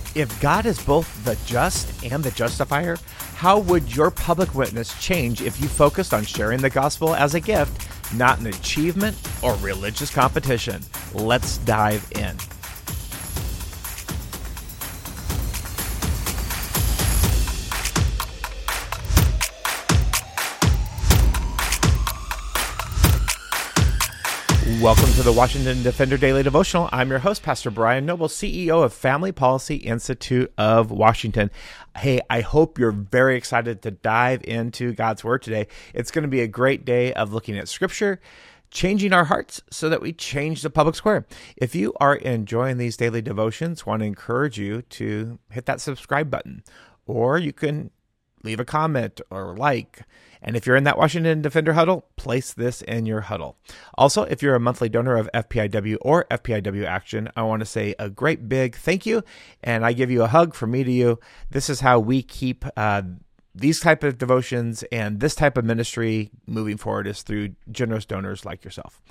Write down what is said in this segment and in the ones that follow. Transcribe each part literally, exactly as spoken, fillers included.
If God is both the just and the justifier, how would your public witness change if you focused on sharing the gospel as a gift, not an achievement or religious competition? Let's dive in. Welcome to the Washington Defender Daily Devotional. I'm your host, Pastor Brian Noble, C E O of Family Policy Institute of Washington. Hey, I hope you're very excited to dive into God's Word today. It's going to be a great day of looking at Scripture, changing our hearts so that we change the public square. If you are enjoying these daily devotions, I want to encourage you to hit that subscribe button, or you can leave a comment or like. And if you're in that Washington Defender huddle, place this in your huddle. Also, if you're a monthly donor of F P I W or F P I W Action, I want to say a great big thank you. And I give you a hug from me to you. This is how we keep uh, these type of devotions and this type of ministry moving forward, is through generous donors like yourself.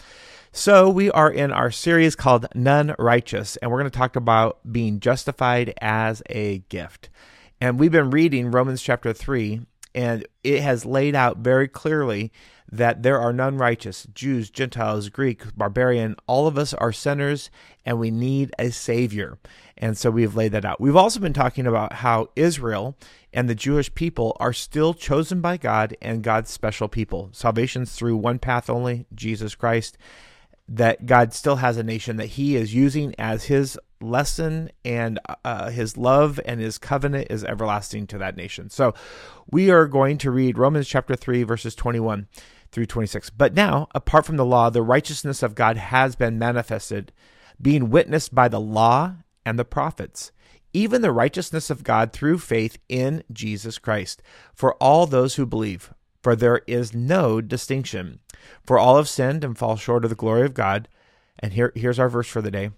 So we are in our series called None Righteous, and we're going to talk about being justified as a gift. And we've been reading Romans chapter three, and it has laid out very clearly that there are none righteous, Jews, Gentiles, Greek, barbarian. All of us are sinners, and we need a Savior. And so we've laid that out. We've also been talking about how Israel and the Jewish people are still chosen by God and God's special people. Salvation's through one path only, Jesus Christ. That God still has a nation that he is using as his lesson, and uh, his love and his covenant is everlasting to that nation. So we are going to read Romans chapter three, verses twenty-one through twenty-six. But now, apart from the law, the righteousness of God has been manifested, being witnessed by the law and the prophets, even the righteousness of God through faith in Jesus Christ, for all those who believe. For there is no distinction. For all have sinned and fall short of the glory of God. And here, here's our verse for the day.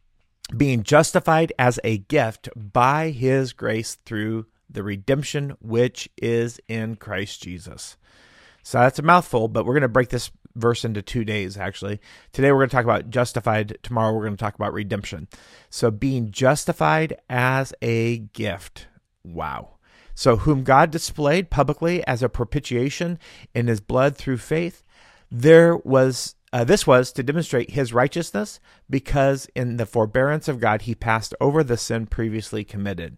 Being justified as a gift by his grace through the redemption which is in Christ Jesus. So that's a mouthful, but we're going to break this verse into two days, actually. Today we're going to talk about justified. Tomorrow we're going to talk about redemption. So being justified as a gift. Wow. So whom God displayed publicly as a propitiation in his blood through faith, there was uh, this was to demonstrate his righteousness, because in the forbearance of God he passed over the sin previously committed.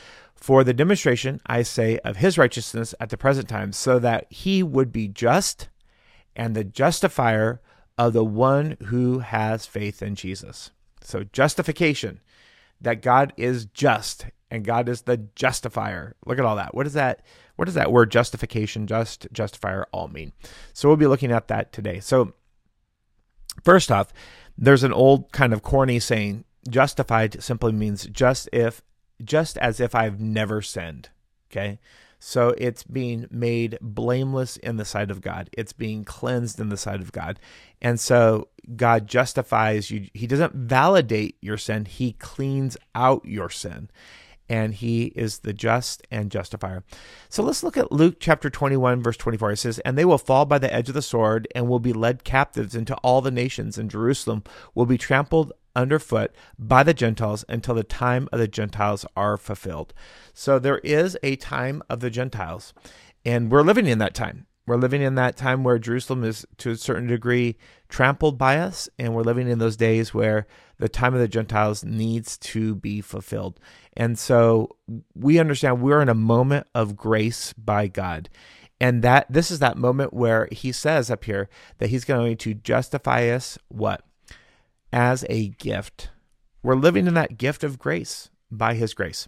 For the demonstration, I say, of his righteousness at the present time, so that he would be just and the justifier of the one who has faith in Jesus. So justification, that God is just. And God is the justifier. Look at all that. What does that, what does that word justification, just, justifier all mean? So we'll be looking at that today. So first off, there's an old kind of corny saying, justified simply means just if, just as if I've never sinned. Okay. So it's being made blameless in the sight of God. It's being cleansed in the sight of God. And so God justifies you. He doesn't validate your sin. He cleans out your sin. And he is the just and justifier. So let's look at Luke chapter twenty-one, verse twenty-four. It says, and they will fall by the edge of the sword and will be led captives into all the nations, and Jerusalem will be trampled underfoot by the Gentiles until the time of the Gentiles are fulfilled. So there is a time of the Gentiles, and we're living in that time. We're living in that time where Jerusalem is, to a certain degree, trampled by us, and we're living in those days where the time of the Gentiles needs to be fulfilled. And so we understand we're in a moment of grace by God. And that this is that moment where he says up here that he's going to justify us, what? As a gift. We're living in that gift of grace by his grace.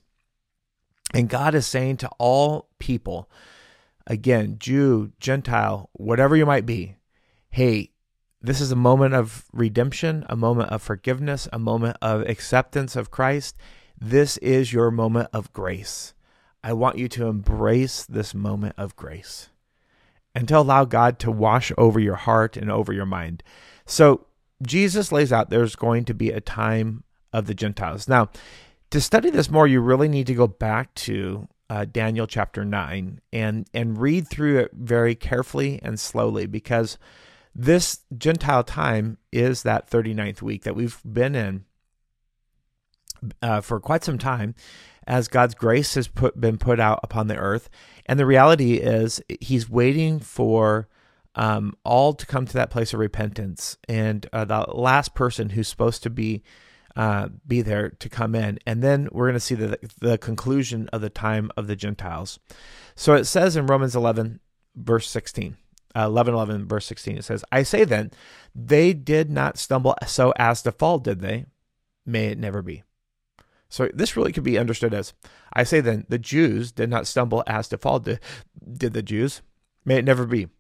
And God is saying to all people, again, Jew, Gentile, whatever you might be, hey, this is a moment of redemption, a moment of forgiveness, a moment of acceptance of Christ. This is your moment of grace. I want you to embrace this moment of grace and to allow God to wash over your heart and over your mind. So Jesus lays out there's going to be a time of the Gentiles. Now, to study this more, you really need to go back to uh, Daniel chapter nine and, and read through it very carefully and slowly, because this Gentile time is that thirty-ninth week that we've been in uh, for quite some time as God's grace has put, been put out upon the earth. And the reality is he's waiting for um, all to come to that place of repentance, and uh, the last person who's supposed to be uh, be there to come in. And then we're going to see the, the conclusion of the time of the Gentiles. So it says in Romans eleven, verse sixteen, uh, eleven eleven, verse sixteen, it says, I say then, they did not stumble so as to fall, did they? May it never be. So this really could be understood as, I say then, the Jews did not stumble as to fall, did, did the Jews? May it never be.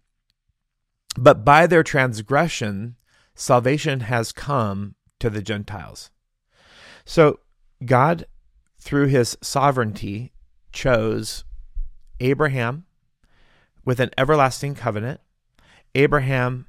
But by their transgression, salvation has come to the Gentiles. So God, through his sovereignty, chose Abraham with an everlasting covenant. Abraham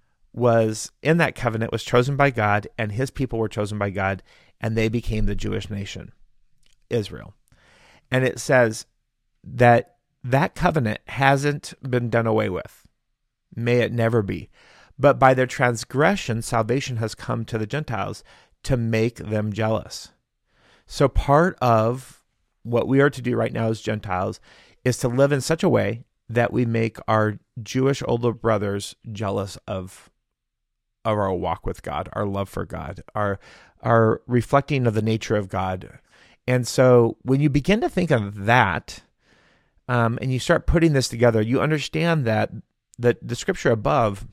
was in that covenant, was chosen by God, and his people were chosen by God, and they became the Jewish nation, Israel. And it says that that covenant hasn't been done away with. May it never be. But by their transgression, salvation has come to the Gentiles to make them jealous. So part of what we are to do right now as Gentiles is to live in such a way that we make our Jewish older brothers jealous of, of our walk with God, our love for God, our, our reflecting of the nature of God. And so when you begin to think of that, um, and you start putting this together, you understand that the, the scripture above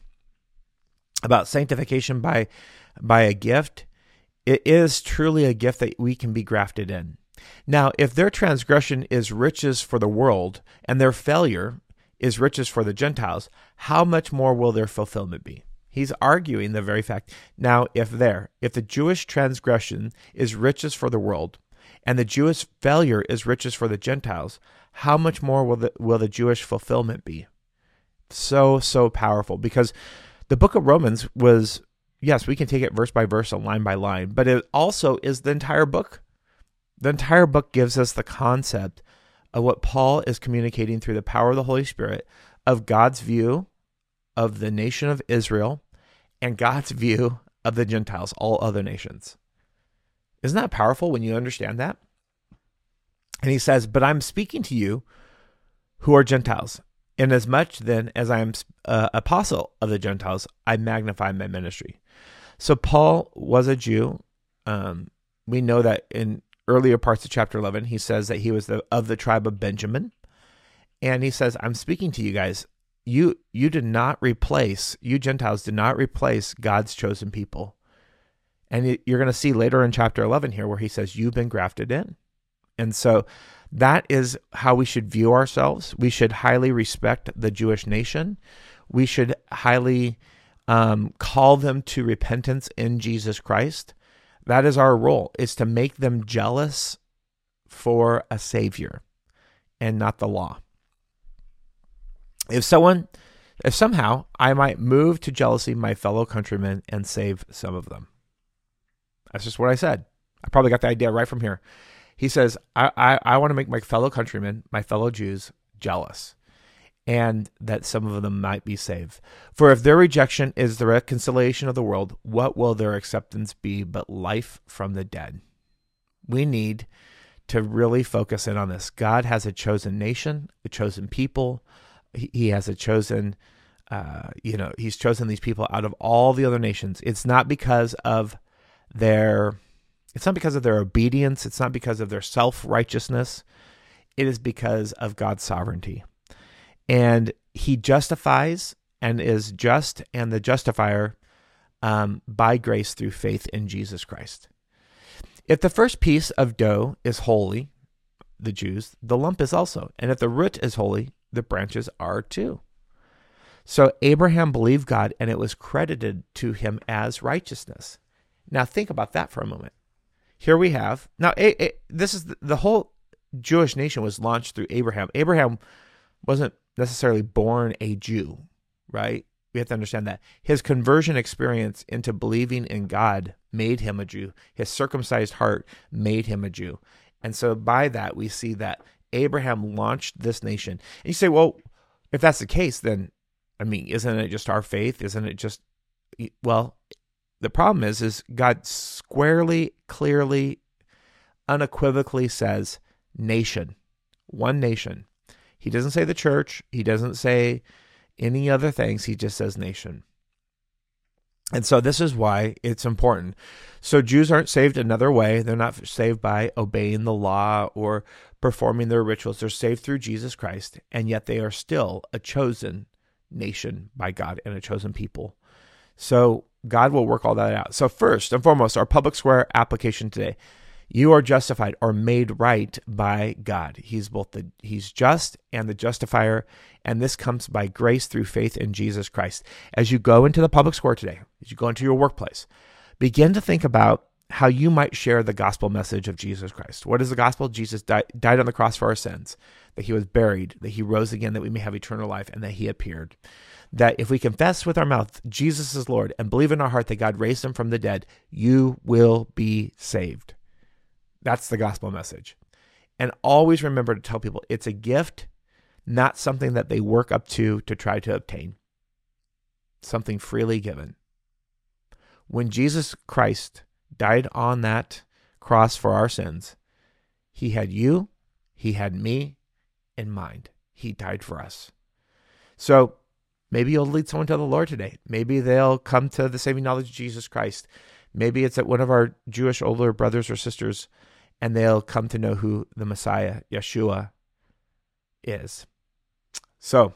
about sanctification by, by a gift, it is truly a gift that we can be grafted in. Now, if their transgression is riches for the world and their failure is riches for the Gentiles, how much more will their fulfillment be? He's arguing the very fact. Now, if there, if the Jewish transgression is riches for the world and the Jewish failure is riches for the Gentiles, how much more will the, will the Jewish fulfillment be? So, so powerful, because the book of Romans was, yes, we can take it verse by verse and line by line, but it also is the entire book. The entire book gives us the concept of what Paul is communicating through the power of the Holy Spirit of God's view of the nation of Israel and God's view of the Gentiles, all other nations. Isn't that powerful when you understand that? And he says, but I'm speaking to you who are Gentiles. Inasmuch then as I am uh, apostle of the Gentiles, I magnify my ministry. So Paul was a Jew. Um, we know that in earlier parts of chapter eleven, he says that he was the, of the tribe of Benjamin. And he says, I'm speaking to you guys. You, you did not replace, you Gentiles did not replace God's chosen people. And you're going to see later in chapter eleven here where he says, you've been grafted in. And so that is how we should view ourselves. We should highly respect the Jewish nation. We should highly um, call them to repentance in Jesus Christ. That is our role, is to make them jealous for a Savior and not the law. If someone, if somehow I might move to jealousy my fellow countrymen and save some of them. That's just what I said. I probably got the idea right from here. He says, I, I, I want to make my fellow countrymen, my fellow Jews, jealous, and that some of them might be saved. For if their rejection is the reconciliation of the world, what will their acceptance be but life from the dead? We need to really focus in on this. God has a chosen nation, a chosen people. He, he has a chosen, uh, you know, he's chosen these people out of all the other nations. It's not because of their... It's not because of their obedience. It's not because of their self-righteousness. It is because of God's sovereignty. And he justifies and is just and the justifier um, by grace through faith in Jesus Christ. If the first piece of dough is holy, the Jews, the lump is also. And if the root is holy, the branches are too. So Abraham believed God, and it was credited to him as righteousness. Now think about that for a moment. Here we have, now a, a, this is the, the whole Jewish nation was launched through Abraham. Abraham wasn't necessarily born a Jew, right? We have to understand that. His conversion experience into believing in God made him a Jew. His circumcised heart made him a Jew. And so by that, we see that Abraham launched this nation. And you say, well, if that's the case, then, I mean, isn't it just our faith? Isn't it just, well, the problem is, is God squarely, clearly unequivocally says nation, one nation. He doesn't say the church. He doesn't say any other things. He just says nation. And so this is why it's important. So Jews aren't saved another way. They're not saved by obeying the law or performing their rituals. They're saved through Jesus Christ, and yet they are still a chosen nation by God and a chosen people. So God will work all that out. So first and foremost, our public square application today. You are justified or made right by God. He's both the He's just and the justifier, and this comes by grace through faith in Jesus Christ. As you go into the public square today, as you go into your workplace, begin to think about how you might share the gospel message of Jesus Christ. What is the gospel? Jesus died, died on the cross for our sins, that he was buried, that he rose again, that we may have eternal life, and that he appeared. That if we confess with our mouth Jesus is Lord and believe in our heart that God raised him from the dead, you will be saved. That's the gospel message. And always remember to tell people it's a gift, not something that they work up to to try to obtain. Something freely given. When Jesus Christ died on that cross for our sins, he had you, he had me in mind. He died for us. So maybe you'll lead someone to the Lord today. Maybe they'll come to the saving knowledge of Jesus Christ. Maybe it's at one of our Jewish older brothers or sisters, and they'll come to know who the Messiah, Yeshua, is. So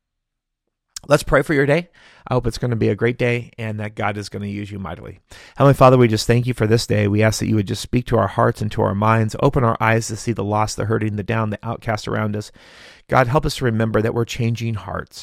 let's pray for your day. I hope it's going to be a great day and that God is going to use you mightily. Heavenly Father, we just thank you for this day. We ask that you would just speak to our hearts and to our minds, open our eyes to see the lost, the hurting, the down, the outcast around us. God, help us to remember that we're changing hearts,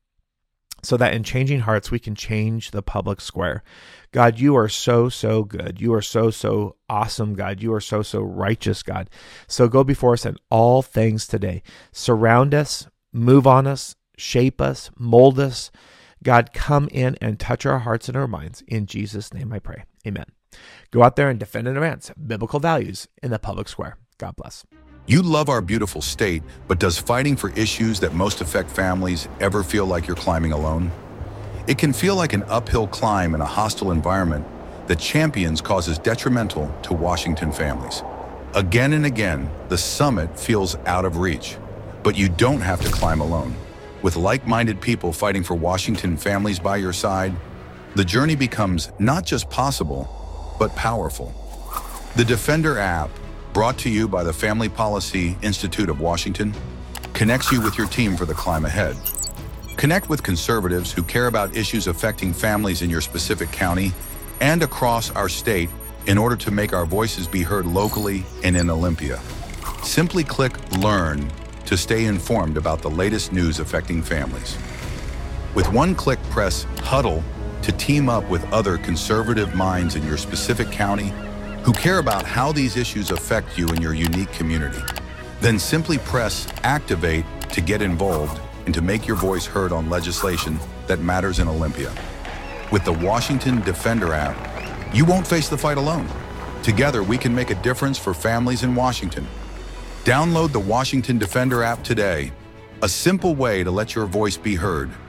so that in changing hearts, we can change the public square. God, you are so, so good. You are so, so awesome, God. You are so, so righteous, God. So go before us in all things today. Surround us, move on us, shape us, mold us. God, come in and touch our hearts and our minds. In Jesus' name I pray. Amen. Go out there and defend and advance biblical values in the public square. God bless. You love our beautiful state, but does fighting for issues that most affect families ever feel like you're climbing alone? It can feel like an uphill climb in a hostile environment that champions causes detrimental to Washington families. Again and again, the summit feels out of reach, but you don't have to climb alone. With like-minded people fighting for Washington families by your side, the journey becomes not just possible, but powerful. The Defender app, brought to you by the Family Policy Institute of Washington, connects you with your team for the climb ahead. Connect with conservatives who care about issues affecting families in your specific county and across our state in order to make our voices be heard locally and in Olympia. Simply click Learn to stay informed about the latest news affecting families. With one click, press Huddle to team up with other conservative minds in your specific county who care about how these issues affect you in your unique community. Then simply press Activate to get involved and to make your voice heard on legislation that matters in Olympia. With the Washington Defender app, you won't face the fight alone. Together, we can make a difference for families in Washington. Download the Washington Defender app today, a simple way to let your voice be heard.